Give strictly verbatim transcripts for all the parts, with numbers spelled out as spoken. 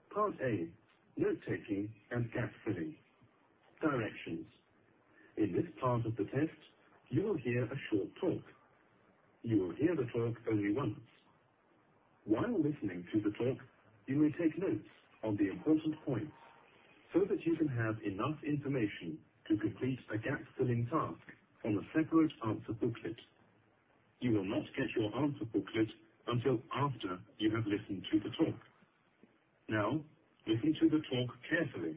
Part A. Note-taking and gap filling. Directions. In this part of the test, you will hear a short talk. You will hear the talk only once. While listening to the talk, you may take notes on the important points so that you can have enough information to complete a gap-filling task on a separate answer booklet. You will not get your answer booklet until after you have listened to the talk. Now, listen to the talk carefully.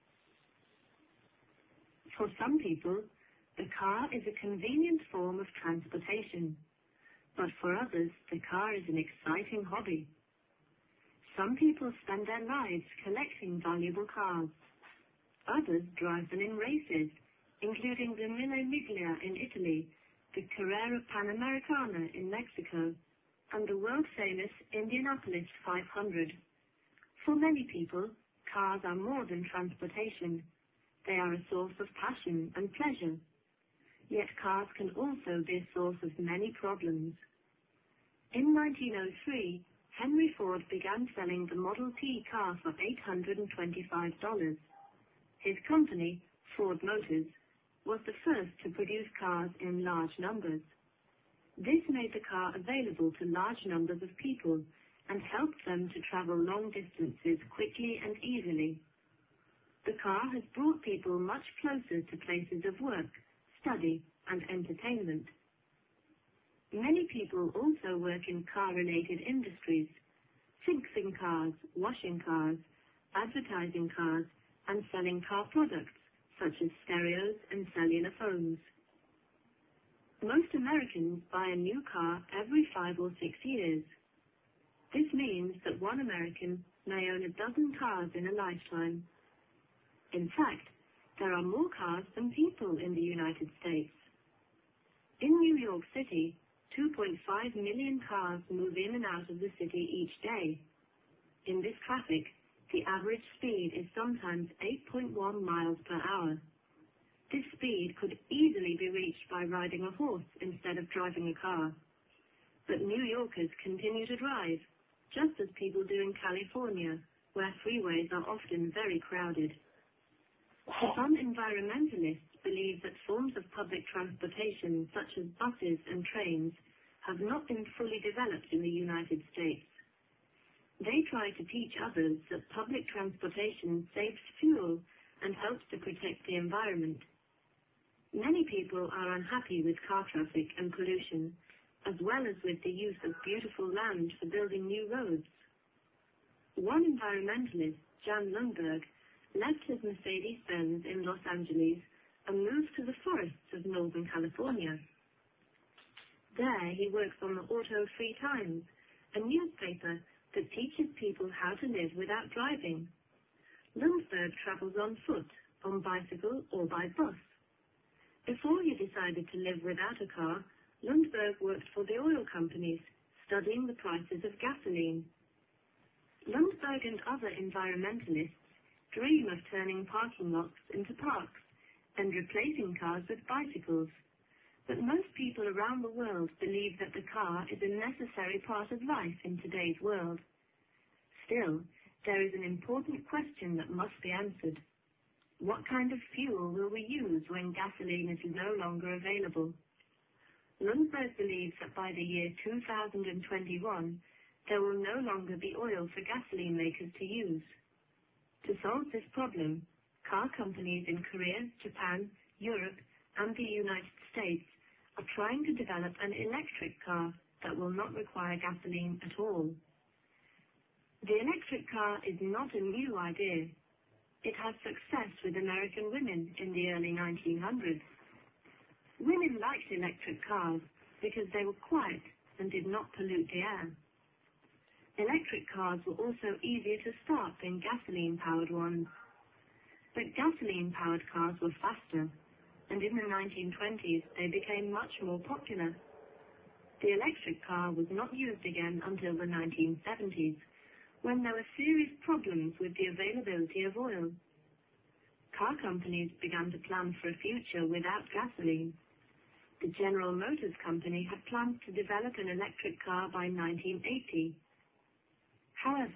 For some people, the car is a convenient form of transportation, but for others, the car is an exciting hobby. Some people spend their lives collecting valuable cars. Others drive them in races, including the Mille Miglia in Italy, the Carrera Panamericana in Mexico, and the world-famous Indianapolis five hundred. For many people, cars are more than transportation. They are a source of passion and pleasure. Yet cars can also be a source of many problems. In nineteen oh three, Henry Ford began selling the Model T car for eight hundred twenty-five dollars. His company, Ford Motors, was the first to produce cars in large numbers. This made the car available to large numbers of people and helped them to travel long distances quickly and easily. The car has brought people much closer to places of work, study, and entertainment. Many people also work in car-related industries, fixing cars, washing cars, advertising cars, and selling car products such as stereos and cellular phones. Most Americans buy a new car every five or six years. This means that one American may own a dozen cars in a lifetime. In fact, there are more cars than people in the United States. In New York City, two point five million cars move in and out of the city each day. In this traffic, the average speed is sometimes eight point one miles per hour. This speed could easily be reached by riding a horse instead of driving a car. But New Yorkers continue to drive, just as people do in California, where freeways are often very crowded. Some environmentalists believe that forms of public transportation, such as buses and trains, have not been fully developed in the United States. They try to teach others that public transportation saves fuel and helps to protect the environment. Many people are unhappy with car traffic and pollution, as well as with the use of beautiful land for building new roads. One environmentalist, Jan Lundberg, left his Mercedes-Benz in Los Angeles and moved to the forests of Northern California. There he works on the Auto Free Times, a newspaper that teaches people how to live without driving. Lundberg travels on foot, on bicycle, or by bus. Before he decided to live without a car, Lundberg worked for the oil companies, studying the prices of gasoline. Lundberg and other environmentalists dream of turning parking lots into parks and replacing cars with bicycles. But most people around the world believe that the car is a necessary part of life in today's world. Still, there is an important question that must be answered. What kind of fuel will we use when gasoline is no longer available? Lundberg believes that by the year two thousand twenty-one, there will no longer be oil for gasoline makers to use. To solve this problem, car companies in Korea, Japan, Europe, and the United States are trying to develop an electric car that will not require gasoline at all. The electric car is not a new idea. It had success with American women in the early nineteen hundreds. Women liked electric cars because they were quiet and did not pollute the air. Electric cars were also easier to start than gasoline-powered ones. But gasoline-powered cars were faster, and in the nineteen twenties they became much more popular. The electric car was not used again until the nineteen seventies, when there were serious problems with the availability of oil. Car companies began to plan for a future without gasoline. The General Motors Company had planned to develop an electric car by nineteen eighty. However,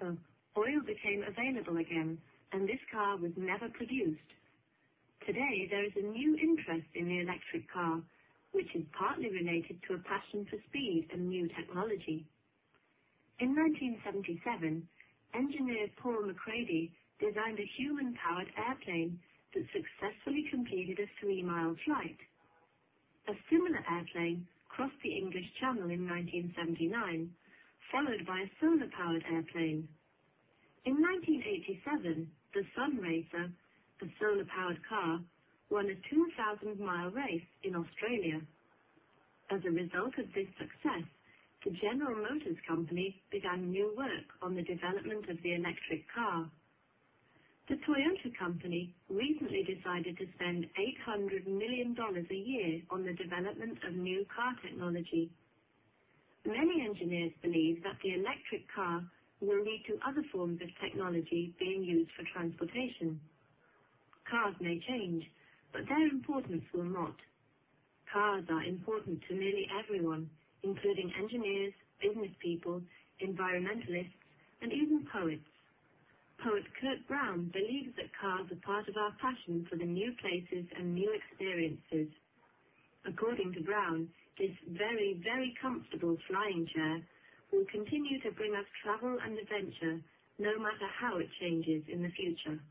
Oil became available again, and this car was never produced. Today, there is a new interest in the electric car, which is partly related to a passion for speed and new technology. In nineteen seventy-seven, engineer Paul McCready designed a human-powered airplane that successfully completed a three-mile flight. A similar airplane crossed the English Channel in nineteen seventy-nine, followed by a solar-powered airplane. In nineteen eighty-seven, the Sun Racer, a solar-powered car, won a two thousand mile race in Australia. As a result of this success, the General Motors Company began new work on the development of the electric car. The Toyota Company recently decided to spend eight hundred million dollars a year on the development of new car technology. Many engineers believe that the electric car will lead to other forms of technology being used for transportation. Cars may change, but their importance will not. Cars are important to nearly everyone, including engineers, business people, environmentalists, and even poets. Poet Kurt Brown believes that cars are part of our passion for the new places and new experiences. According to Brown, this very, very comfortable flying chair will continue to bring us travel and adventure, no matter how it changes in the future.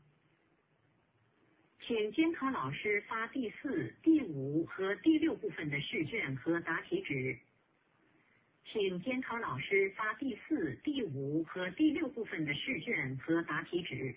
请监考老师发第四、第五和第六部分的试卷和答题纸。请监考老师发第四、第五和第六部分的试卷和答题纸。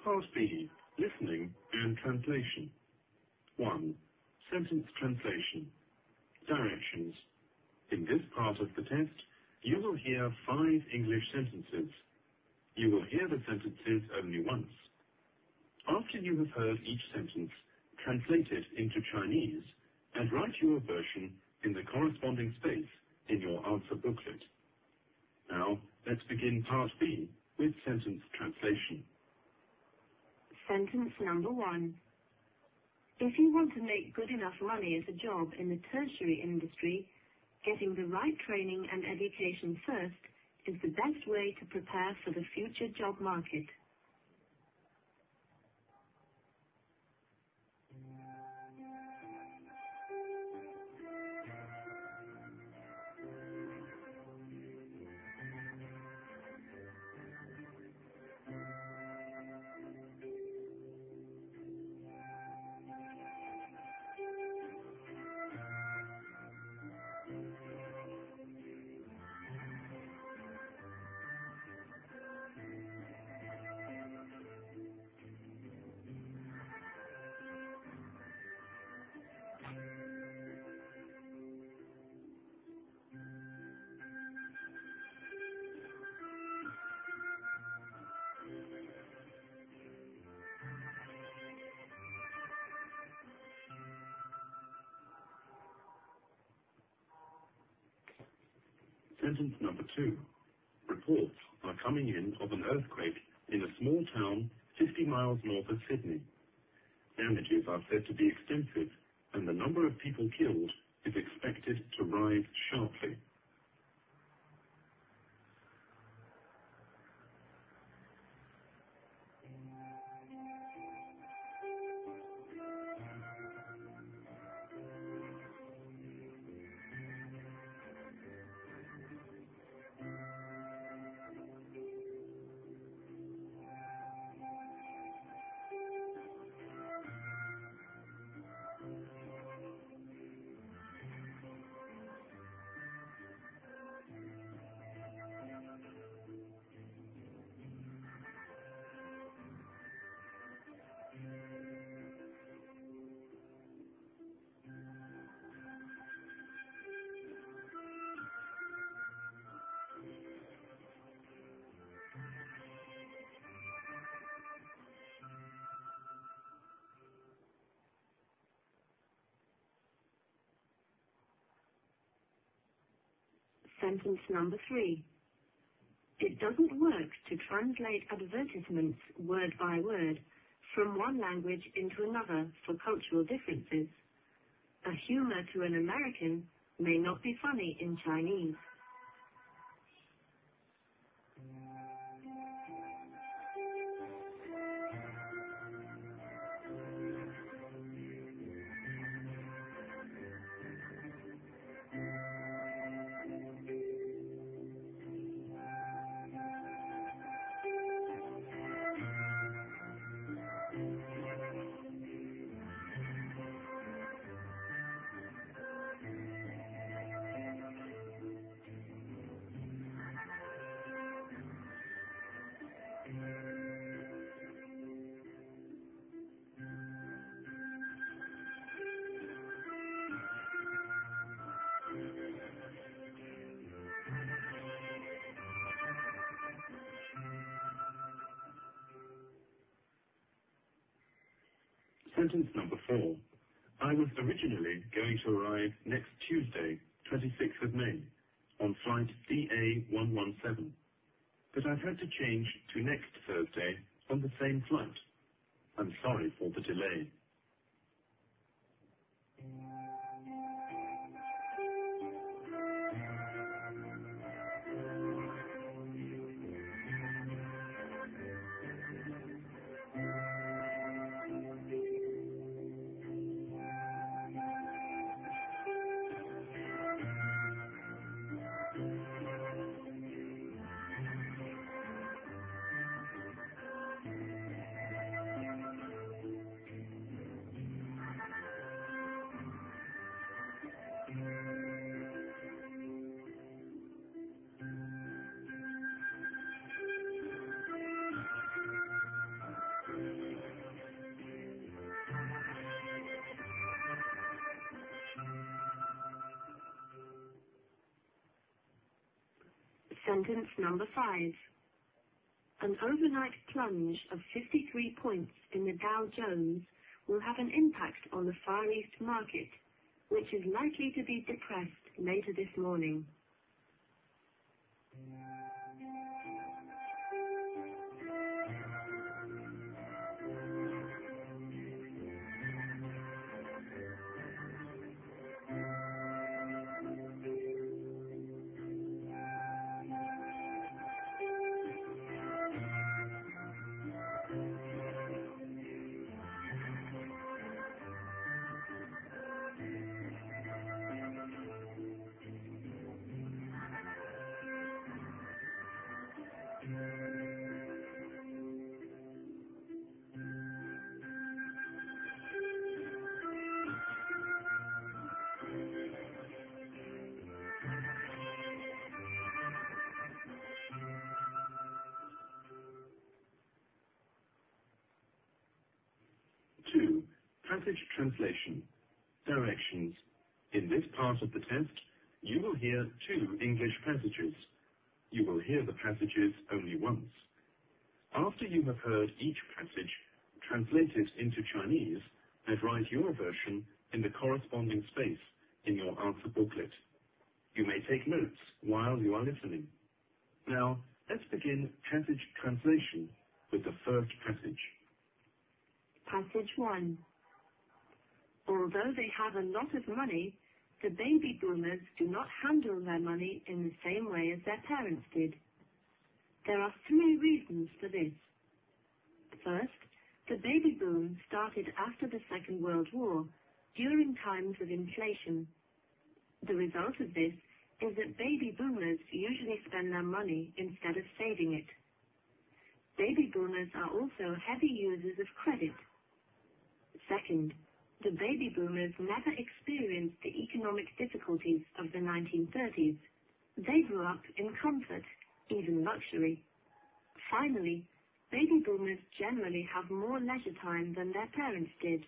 Part B, listening and translation. one. Sentence translation. Directions. In this part of the test, you will hear five English sentences. You will hear the sentences only once. After you have heard each sentence, translate it into Chinese and write your version in the corresponding space in your answer booklet. Now, let's begin Part B with sentence translation. Sentence number one. If you want to make good enough money as a job in the tertiary industry, getting the right training and education first is the best way to prepare for the future job market. Sentence number two. Reports are coming in of an earthquake in a small town fifty miles north of Sydney. Damages are said to be extensive, and the number of people killed is expected to rise sharply. Sentence number three. It doesn't work to translate advertisements word by word from one language into another for cultural differences. A humor to an American may not be funny in Chinese. Sentence number four. I was originally going to arrive next Tuesday, twenty-sixth of May, on flight D A one one seven, but I've had to change to next Thursday on the same flight. I'm sorry for the delay. Sentence number five. An overnight plunge of fifty-three points in the Dow Jones will have an impact on the Far East market, which is likely to be depressed later this morning. two. Passage translation. Directions. In this part of the test, you will hear two English passages. You will hear the passages only once. After you have heard each passage, translate it into Chinese and write your version in the corresponding space in your answer booklet. You may take notes while you are listening. Now, let's begin passage translation with the first passage. Passage one. Although they have a lot of money, the baby boomers do not handle their money in the same way as their parents did. There are three reasons for this. First, the baby boom started after the Second World War, during times of inflation. The result of this is that baby boomers usually spend their money instead of saving it. Baby boomers are also heavy users of credit. Second, the baby boomers never experienced the economic difficulties of the nineteen thirties. They grew up in comfort, even luxury. Finally, baby boomers generally have more leisure time than their parents did.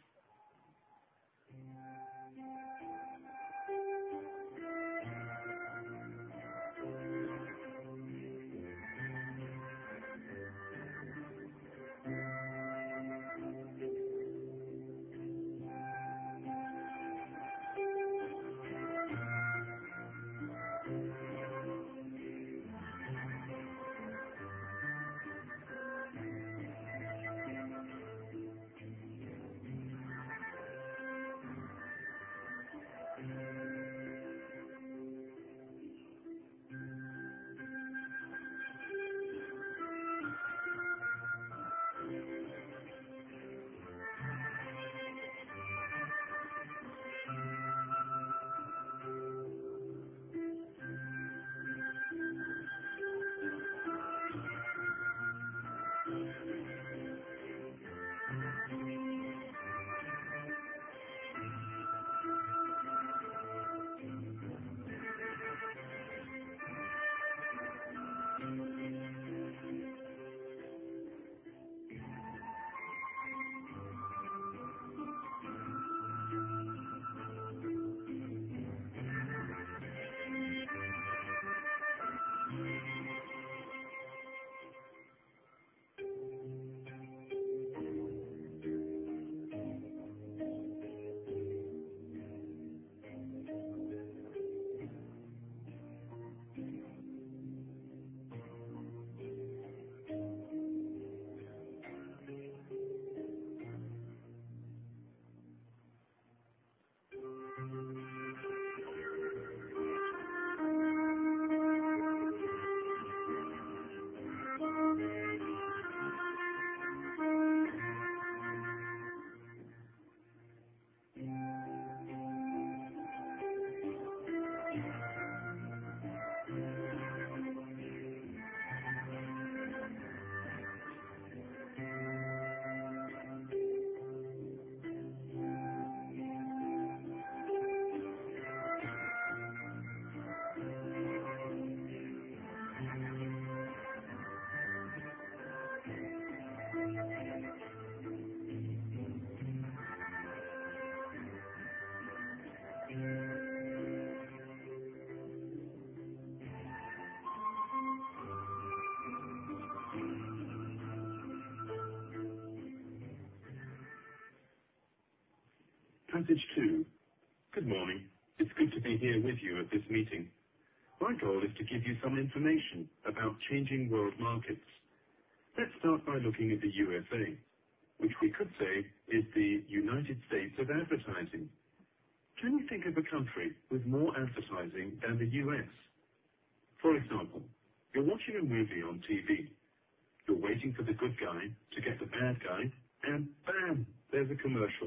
Passage two. Good morning. It's good to be here with you at this meeting. My goal is to give you some information about changing world markets. Let's start by looking at the U S A, which we could say is the United States of advertising. Can you think of a country with more advertising than the U S? For example, you're watching a movie on T V. You're waiting for the good guy to get the bad guy, and bam, there's a commercial.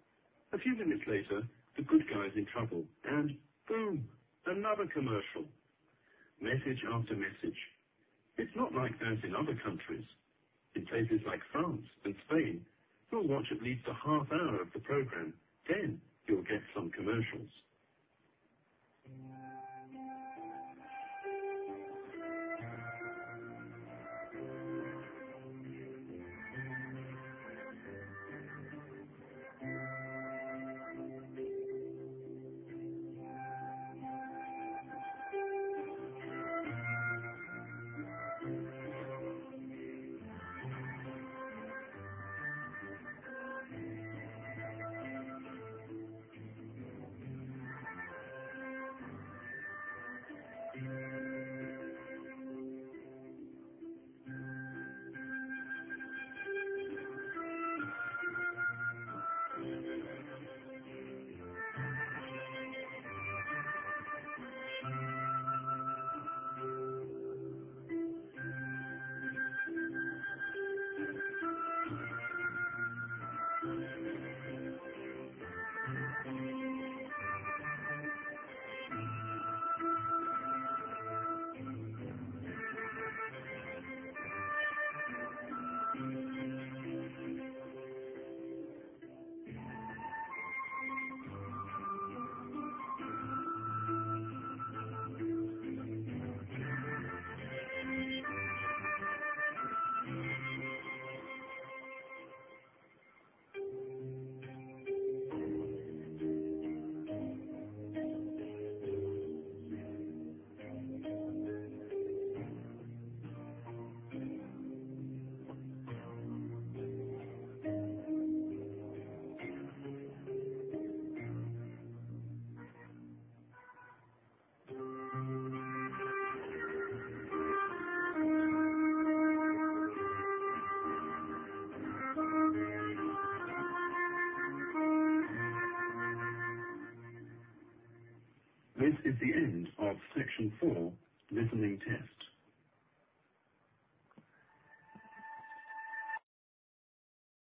A few minutes later, the good guy's in trouble, and boom, another commercial. Message after message. It's not like that in other countries. In places like France and Spain, you'll watch at least a half hour of the program. Then you'll get some commercials. This is the end of section four, listening test.